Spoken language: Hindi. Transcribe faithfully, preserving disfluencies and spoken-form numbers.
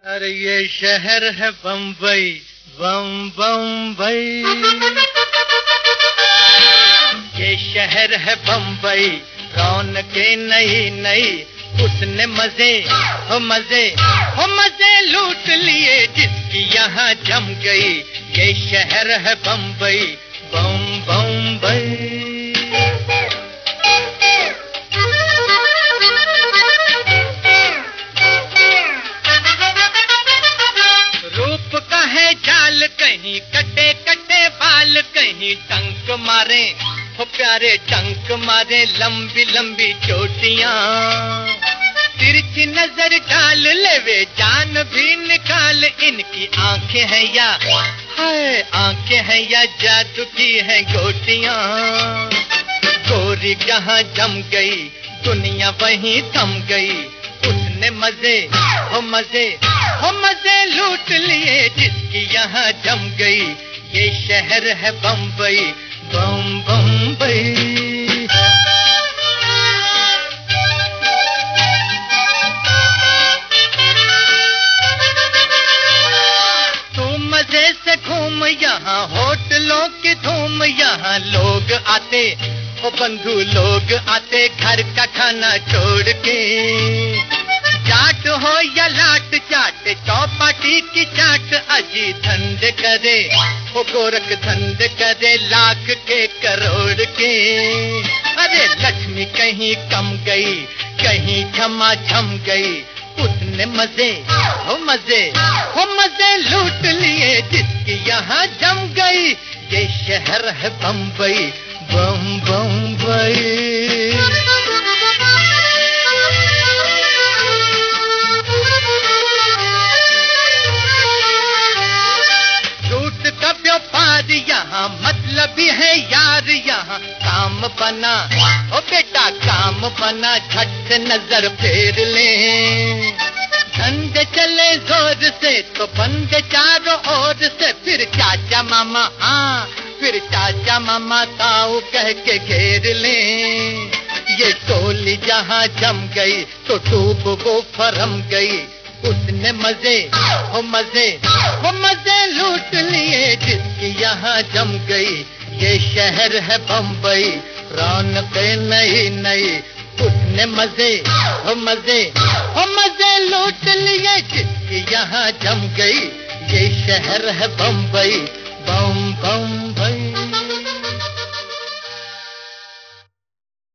अरे ये शहर है बम्बई, बम बम्बई। ये शहर है बम्बई, रौनके नई नई। उसने मजे हो मजे हो मजे लूट लिए जिसकी यहाँ जम गई। ये शहर है बम्बई, बम बम्बई। जाल कहीं कटे कटे बाल, कहीं टंक मारे हो प्यारे टंक मारे, लंबी लंबी चोटियां। तिरछी नजर डाल लेवे जान भी निकाल। इनकी आंखें हैं या हाय आंखें हैं या जादू की है गोटियां। गोरी जहां जम गई दुनिया वहीं थम गई। उसने मजे हो मजे हो मजे लूट लिए जिसकी यहाँ जम गई। ये शहर है बम्बई, बम बम्बई। तू मजे से घूम यहाँ होटलों की धूम। यहाँ लोग आते ओ बंधु लोग आते घर का खाना छोड़ के। चाट हो या लाट चाट चौपाटी की चाट, अजी धंध करे वो गोरख धंध करे लाख के करोड़ के। अरे लक्ष्मी कहीं कम गई कहीं क्षमा छम गई। उसने मजे हो मजे हो मजे लूट लिए जिसकी यहाँ जम गई। ये शहर है बम्बई, बम बम्बई। यहाँ मतलब ही है यार, यहाँ काम बना ओ बेटा काम बना। झट से नजर फेर ले, धंधे चले जोर से तो बंदे चारों ओर से। फिर चाचा मामा हाँ फिर चाचा मामा ताऊ कह के घेर ले। ये टोली जहाँ जम गई तो टूब वो फरम गई। उसने मजे हो मजे हो मजे लूट लिए जिसकी यहाँ जम गई। ये शहर है बम्बई, रौनके नई नई। उसने मजे हो मजे हो मजे लूट लिए जिसकी यहाँ जम गई। ये शहर है बम्बई,